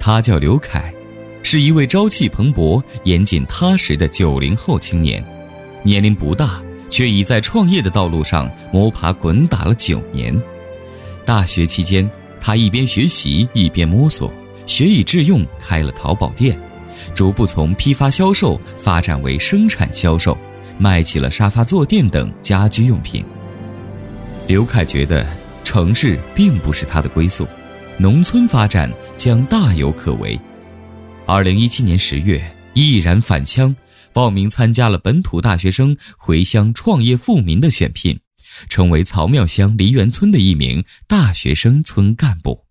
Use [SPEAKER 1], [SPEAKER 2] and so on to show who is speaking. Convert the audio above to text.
[SPEAKER 1] 他叫刘凯，是一位朝气蓬勃、严谨踏实的90后青年，年龄不大，却已在创业的道路上摸爬滚打了9年。大学期间，他一边学习一边摸索，学以致用，开了淘宝店，逐步从批发销售发展为生产销售，卖起了沙发坐垫等家居用品。刘凯觉得城市并不是他的归宿，农村发展将大有可为。2017年10月，毅然返乡，报名参加了本土大学生回乡创业富民的选聘，成为曹庙乡梨园村的一名大学生村干部。